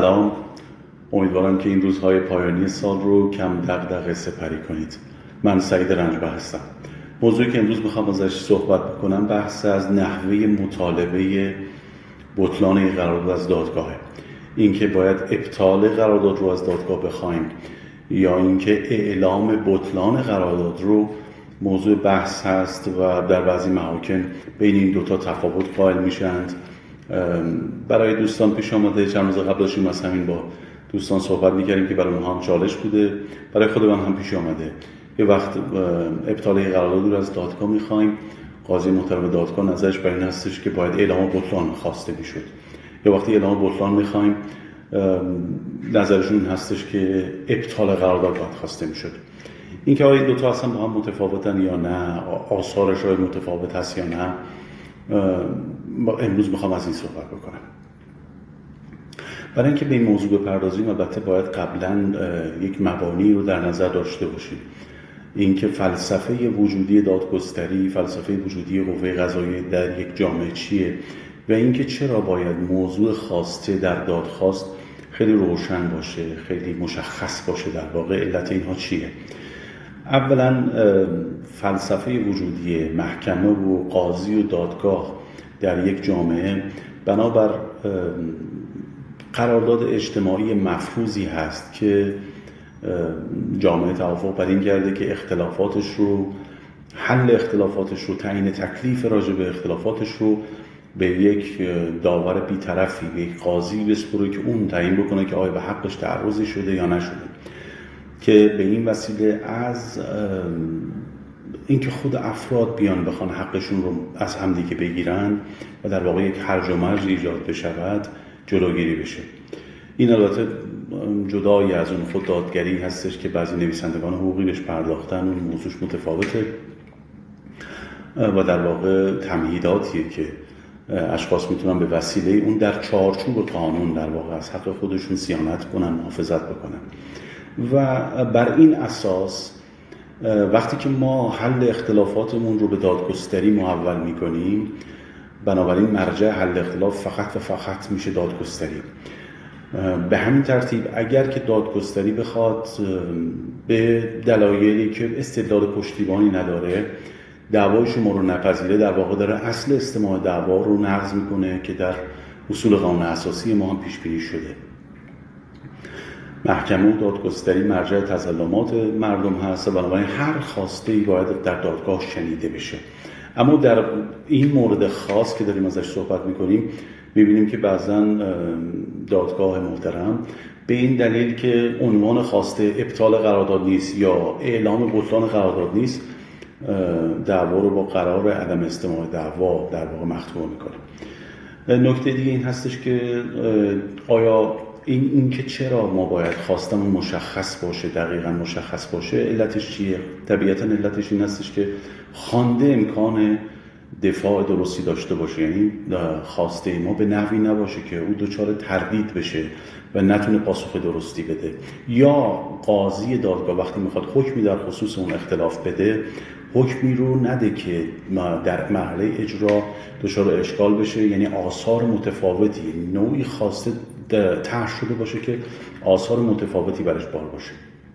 سلام، امیدوارم که این روزهای پایانی سال رو کم دغدغه سپری کنید. من سعید رنجبر هستم. موضوعی که امروز میخوام ازش صحبت بکنم بحث از نحوه مطالبه بطلان قرارداد از دادگاهه. اینکه باید ابطال قرارداد رو از دادگاه بخوایم یا اینکه اعلام بطلان قرارداد رو موضوع بحث هست و در بعضی محاکم بین این دوتا تفاوت قائل میشند. برای دوستان پیش آمده، چند روز قبل داشتیم از همین با دوستان صحبت میکردیم که برای اونها هم چالش بوده، برای خود من هم پیش آمده. یه وقت ابطال قرارداد رو از دادگاه میخوایم، قاضی محترم دادگاه نظرش بر این هستش که باید اعلام بطلان خواسته میشد. یه وقتی اعلام بطلان میخوایم، نظرشون هستش که ابطال قرارداد باید خواسته میشد. اینکه آیا این دوتا اصلا با هم متفاوتن یا نه، آثارش های متفاوت هست یا نه، امروز میخوام از این صحبت بکنم. برای اینکه به این موضوع بپردازیم البته باید قبلا یک مبانی رو در نظر داشته باشیم. اینکه فلسفه وجودی دادگستری، فلسفه وجودی قوه قضاییه در یک جامعه چیه و اینکه چرا باید موضوع خواسته در دادخواست خیلی روشن باشه، خیلی مشخص باشه، در واقع علت اینها چیه. اولا فلسفه وجودی محکمه و قاضی و دادگاه در یک جامعه بنابر قرارداد اجتماعی مفروضی هست که جامعه توافق بر این کرده که اختلافاتش رو، حل اختلافاتش رو، تعیین تکلیف راجع به اختلافاتش رو به یک داور بی‌طرفی، به یک قاضی بسپره که اون تعیین بکنه که آیا به حقش تعرضی شده یا نشده، که به این وسیله از اینکه خود افراد بیان بخوان حقشون رو از همدیگه بگیرن و در واقع یک هرج و مرج ایجاد بشود جلوگیری بشه. این البته جدایی از اون خود دادگری هستش که بعضی نویسندگان حقوقی بهش پرداختن، اون موضوعش متفاوته و در واقع تمهیداتیه که اشخاص میتونن به وسیله اون در چارچوب قانون در واقع از حق خودشون صیانت کنن، محافظت بکنن. و بر این اساس وقتی که ما حل اختلافاتمون رو به دادگستری محول میکنیم، بنابراین مرجع حل اختلاف فقط و فقط میشه دادگستری. به همین ترتیب اگر که دادگستری بخواد به دلایلی که استدلال پشتیبانی نداره دعوای شما رو نپذیره، در واقع داره اصل استماع دعوا رو نقض میکنه که در اصول قانون اساسی ما هم پیش بینی شده. محکمه و دادگستری مرجع تظلمات مردم هست و بنابراین هر خواسته‌ای باید در دادگاه شنیده بشه. اما در این مورد خاص که داریم ازش صحبت میکنیم میبینیم که بعضا دادگاه محترم به این دلیل که عنوان خواسته ابطال قرارداد نیست یا اعلام بطلان قرارداد نیست، دعوا رو با قرار عدم استماع دعوا در واقع مقطوع میکنه. نکته دیگه این هستش که آیا این که چرا ما باید خواستمون مشخص باشه، دقیقاً مشخص باشه، علتش چیه؟ طبیعتاً علتش این هستش که خوانده امکان دفاع درستی داشته باشه، یعنی خواسته ما به نحوی نباشه که او دچار تردید بشه و نتونه پاسخ درستی بده، یا قاضی دادگاه وقتی میخواد حکمی در خصوص اون اختلاف بده حکمی رو نده که در مرحله اجرا دچار اشکال بشه، یعنی آثار متفاوتی، نوعی خواسته طرح شده باشه که آثار متفاوتی برش بار باشه.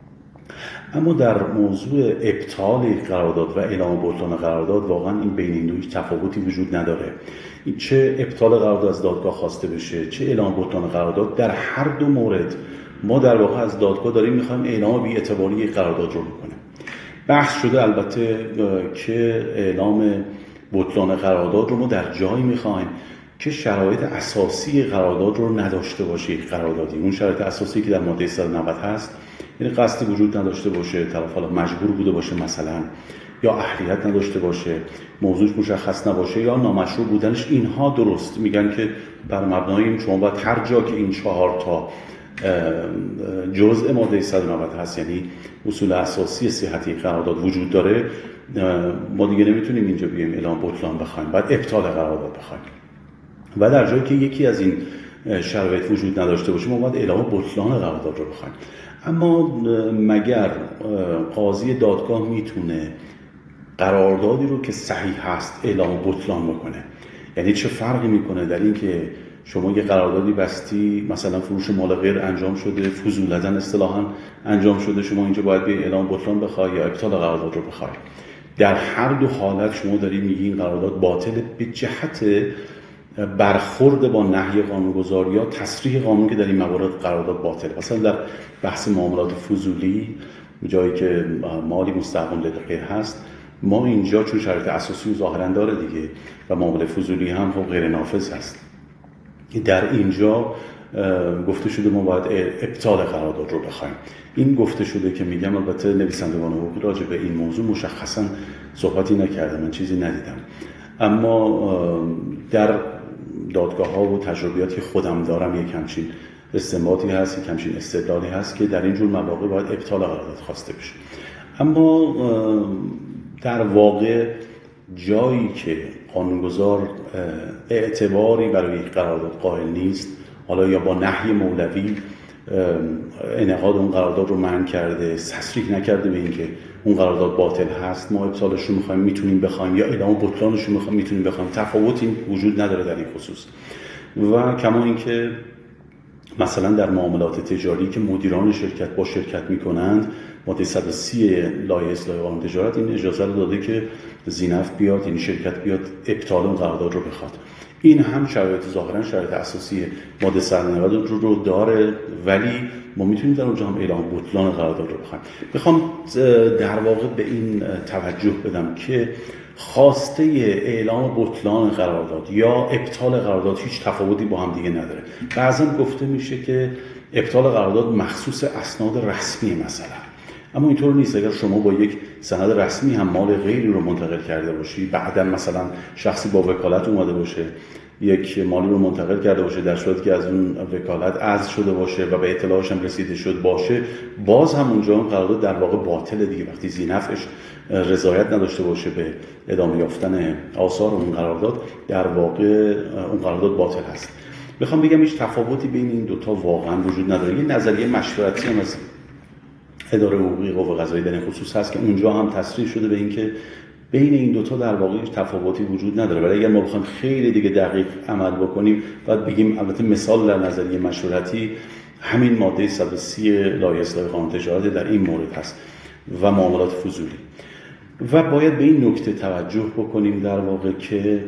اما در موضوع ابطال قرارداد و اعلام بطلان قرارداد واقعا این بین این دو هیچ تفاوتی وجود نداره. چه ابطال قرارداد از دادگاه خواسته بشه، چه اعلام بطلان قرارداد، در هر دو مورد ما در واقع از دادگاه داریم میخوایم اعلام بی‌اعتباری قرارداد رو بکنیم. بحث شده البته که اعلام بطلان قرارداد رو ما در جایی میخوایم که شرایط اساسی قرارداد رو نداشته باشه. یک قراردادی اون شرایط اساسی که در ماده 190 هست، یعنی قصدی وجود نداشته باشه، طرف حالا مجبور بوده باشه مثلا، یا اهلیت نداشته باشه، موضوعش مشخص نباشه، یا نامشروع بودنش، اینها درست میگن که بر مبنای این شما باید هر جا که این 4 تا جزء ماده 190 هست، یعنی اصول اساسی صحتی قرارداد وجود داره، ما دیگه نمیتونیم اینجا بیایم اعلام بطلان بخوایم، باید ابطال قرارداد بخوایم. و در جایی که یکی از این شرایط وجود نداشته باشه ما باید اعلام بطلان قرارداد رو بخوایم. اما مگر قاضی دادگاه میتونه قراردادی رو که صحیح هست اعلام بطلان بکنه؟ یعنی چه فرقی میکنه در این که شما یه قراردادی بستی، مثلا فروش مال غیر انجام شده، فضولتاً اصطلاحاً انجام شده، شما اینجا باید به اعلام بطلان بخوای یا ابطال قرارداد رو بخوای. در هر دو حالت شما دارید میگی این قرارداد باطله به جهت برخورد با نهی قانونگذار یا تصریح قانون که در این موارد قرارداد باطل. مثلا در بحث معاملات فضولی، جایی که مالی مستحقون للغیر هست، ما اینجا چون شرایط اساسی و ظاهرا داره دیگه و معامله فضولی هم خب غیر نافذ هست، در اینجا گفته شده ما باید ابطال قرارداد رو بخوایم. این گفته شده که میگم البته نویسندگان حقوقی راجع به این موضوع مشخصا صحبتی نکردم، من چیزی ندیدم، اما در دادگاه ها و تجربیاتی که خودم دارم یک همچین استنباطی هست، یک همچین استدلالی هست که در این جور مواقع باید ابطال قرارداد خواسته بشه. اما در واقع جایی که قانونگذار اعتباری برای یک قرارداد قائل نیست، حالا یا با نهی مولوی انعقاد اون قرارداد رو منع کرده، تصریح نکرده به اینکه اون قرارداد باطل هست، ما ابطالش رو می‌خوایم میتونیم بخوایم، یا اعلام بطلانش رو می‌خوایم میتونیم بخوایم، تفاوتی وجود نداره در این خصوص. و کما اینکه مثلا در معاملات تجاری که مدیران شرکت با شرکت میکنند، ماده 130 لایحه اصلاح قانون تجارت این اجازه رو داده که زینف بیاد، یعنی شرکت بیاد ابطال اون قرارداد رو بخواد. این هم شرایط ظاهرا شرایط اساسی ماده 190 رو داره، ولی ما میتونیم در اونجا هم اعلام بطلان قرارداد رو بخوایم. میخوام در واقع به این توجه بدم که خواسته اعلام بطلان قرارداد یا ابطال قرارداد هیچ تفاوتی با هم دیگه نداره. بعضا گفته میشه که ابطال قرارداد مخصوص اسناد رسمی مثلا، اما اینطور نیست. اگر شما با یک سند رسمی هم مال غیری رو منتقل کرده باشی، بعدا مثلا شخصی با وکالت اومده باشه یک مالی رو منتقل کرده باشه، در صورتی که از اون وکالت عزل شده باشه و به اطلاعش هم رسیده شد باشه، باز هم اونجا اون قرارداد در واقع باطله دیگه. وقتی ذینفعش رضایت نداشته باشه به ادامه یافتن آثار اون قرارداد، در واقع اون قرارداد باطل هست. میخوام بگم هیچ تفاوتی بین این دوتا واقعا وجود نداره. یه نظریه مشورتی هم از اداره حقوقی قوه قضاییه در این خصوص هست که اونجا هم تصریح شده به این که بین این دوتا در واقع هیچ تفاوتی وجود نداره. ولی اگر ما بخوایم خیلی دیگه دقیق عمل بکنیم، باید بگیم البته مثال در نظریه مشورتی همین ماده 130 لایحه اصلاح قانون تجارت در این مورد هست و معاملات فضولی. و باید به این نکته توجه بکنیم در واقع که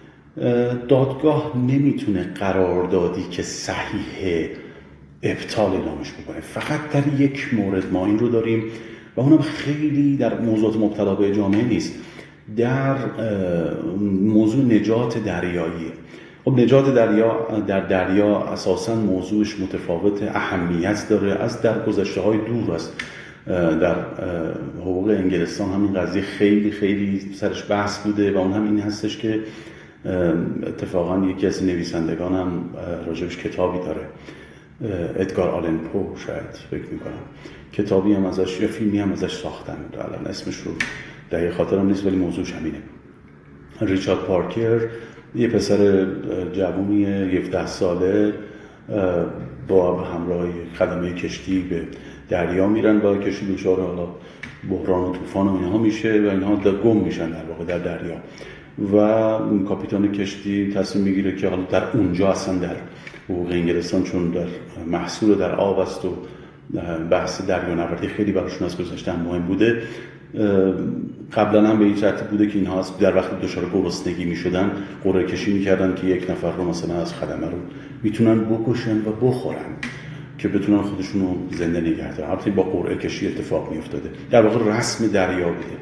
دادگاه نمیتونه قراردادی که صحیحه ابطال اعلامش بکنه. فقط در یک مورد ما این رو داریم و اونم خیلی در موضوعات مبتلا به جامعه نیست، در موضوع نجات دریایی. خب نجات در دریا اساساً موضوعش متفاوت اهمیت داره از در گذشته‌های دور است. در حقوق انگلستان همین قضیه خیلی خیلی سرش بحث بوده و اون هم این هستش که اتفاقاً یکی از نویسندگان هم راجبش کتابی داره، ادگار آلن پو شاید فکر میکنم، کتابی هم ازش یا فیلمی هم ازش ساختن، الان اسمش رو دقیق خاطرم نیست ولی موضوعش همینه. ریچارد پارکر یه پسر جوونی 17 ساله با همراه خدمه کشتی به دریا میرن و کشتی دچار حالا بحران و طوفان و اینها میشه و اینها گم میشن در واقع در دریا و کاپیتان کشتی تصمیم میگیره که حالا در اونجا اصلا در حقوق انگلستان چون در محصول در آب است و بحث دریانوردی خیلی براشون از گذشته مهم بوده، قبلا هم به این ترتیب بوده که اینها در وقت دچار گرسنگی میشدن قرعه کشی میکردن که یک نفر رو مثلا از خدمه رو میتونن بکشن و بخورن که بتونن خودشون رو زنده نگه دارن. البته با قرعه کشی اتفاق میافتاده، در واقع رسم دریا بوده.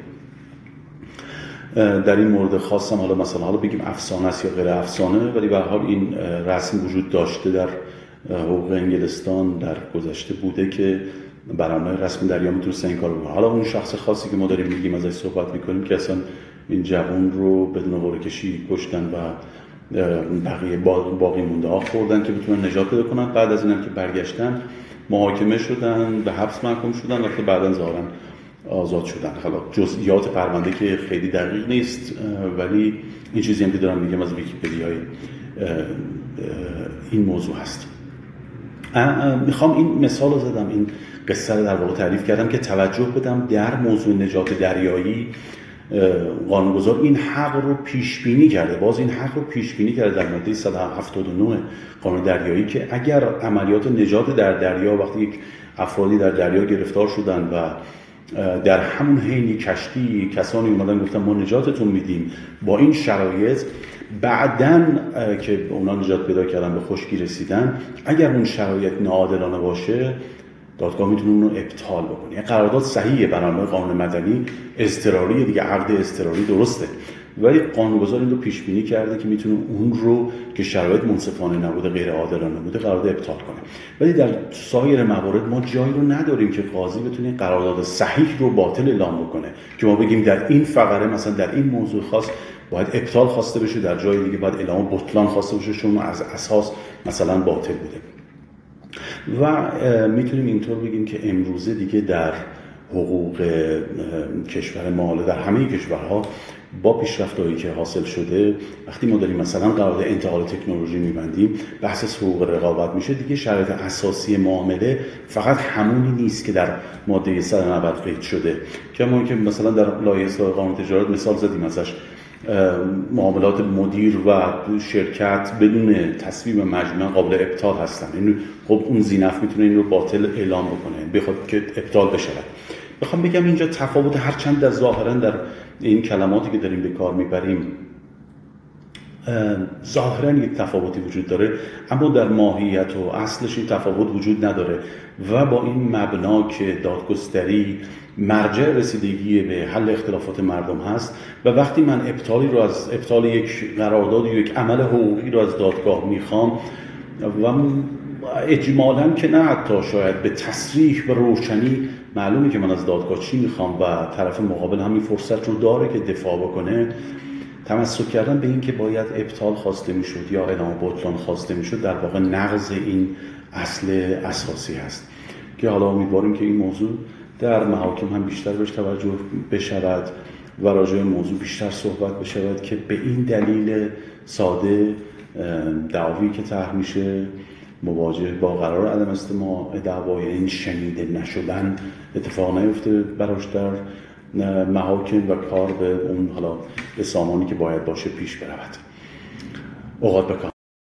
در این مورد خاصم حالا مثلا حالا بگیم افسانه است یا غیر افسانه، ولی به هر حال این رسم وجود داشته در حقوق انگلستان در گذشته بوده که برنامه رسم دریا میتونست این کارو بکنه. حالا اون شخص خاصی که ما داریم میگیم ازش صحبت میکنیم که اصلا این جوان رو بدون قرعه کشی کشتن و بقیه باقی مونده ها خوردن که بتونن نجات پیدا کنن. بعد از اینم که برگشتن محاکمه شدن، به حبس محکوم شدن و بعداً ظاهراً آزاد شدن. حالا جزئیات پرونده که خیلی دقیق نیست، ولی این چیزی هم که دارم میگم از ویکی‌پدیای این موضوع هست. میخوام این مثال رو زدم، این قصه رو در واقع تعریف کردم که توجه بدم در موضوع نجات دریایی قانونگذار این حق رو پیش بینی کرده. باز این حق رو پیش بینی کرده در ماده 179 قانون دریایی که اگر عملیات نجات در دریا، وقتی یک افرادی در دریا گرفتار شدن و در همون حین کشتی کسانی اومدن گفتن ما نجاتتون میدیم با این شرایط، بعدن که اونا نجات پیدا کردن به خشکی رسیدن، اگر اون شرایط ناعادلانه باشه دادگاه میتونه اون رو ابطال بکنه. یه قرارداد صحیحه برنامه قانون مدنی، اضطراری دیگه، عقد اضطراری درسته، ولی قانونگذار این رو پیش بینی کرده که میتونه اون رو که شرایط منصفانه نبوده، غیر عادلانه بوده، قرارداد ابطال کنه. ولی در سایر موارد ما جایی رو نداریم که قاضی بتونه قرارداد صحیح رو باطل اعلام بکنه که ما بگیم در این فقره مثلا در این موضوع خاص باید ابطال خواسته بشه، در جای دیگه باید اعلام بطلان خواسته بشه چون از اساس مثلا باطل بوده. و میتونیم اینطور بگیم که امروزه دیگه در حقوق کشور ما، در همه کشورها با پیشرفت‌هایی که حاصل شده، وقتی ما داریم مثلا قرارداد انتقال تکنولوژی می‌بندیم، بحث حقوق رقابت میشه دیگه. شرایط اساسی معامله فقط همونی نیست که در ماده 190 قید شده که ما که مثلا در لایحه اصلاح قانون تجارت مثال زدیم ازش، معاملات مدیر و شرکت بدون تصویب مجمع قابل ابطال هستن. این خب اون زینف میتونه این رو باطل اعلام بکنه بخواد که ابطال بشه. بخوام بگم اینجا تفاوت هرچند در ظاهرا در این کلماتی که داریم به کار میبریم ظاهرا یک تفاوتی وجود داره، اما در ماهیت و اصلش این تفاوت وجود نداره و با این مبنا که دادگستری مرجع رسیدگی به حل اختلافات مردم هست و وقتی من ابطال یک قرارداد یا یک عمل حقوقی رو از دادگاه میخوام و اجمالاً که نه حتی شاید به تصریح و روشنی معلومه که من از دادگاه چی میخوام و طرف مقابل همین فرصت رو داره که دفاع بکنه، تمسک کردن به این که باید ابطال خواسته میشد یا اعلام بطلان خواسته میشد در واقع نقض این اصل اساسی هست که حالا امیدواریم که این موضوع در محاکم هم بیشتر بهش توجه بشود و راجع به موضوع بیشتر صحبت بشود که به این دلیل ساده دعوی که طرح میشه مواجه با قرار عدم استماع دعوای این شنیده نشدن اتفاق نیفته براش در محاکم و کار به اون حالا به سامانی که باید باشه پیش برود. اوقات بکام.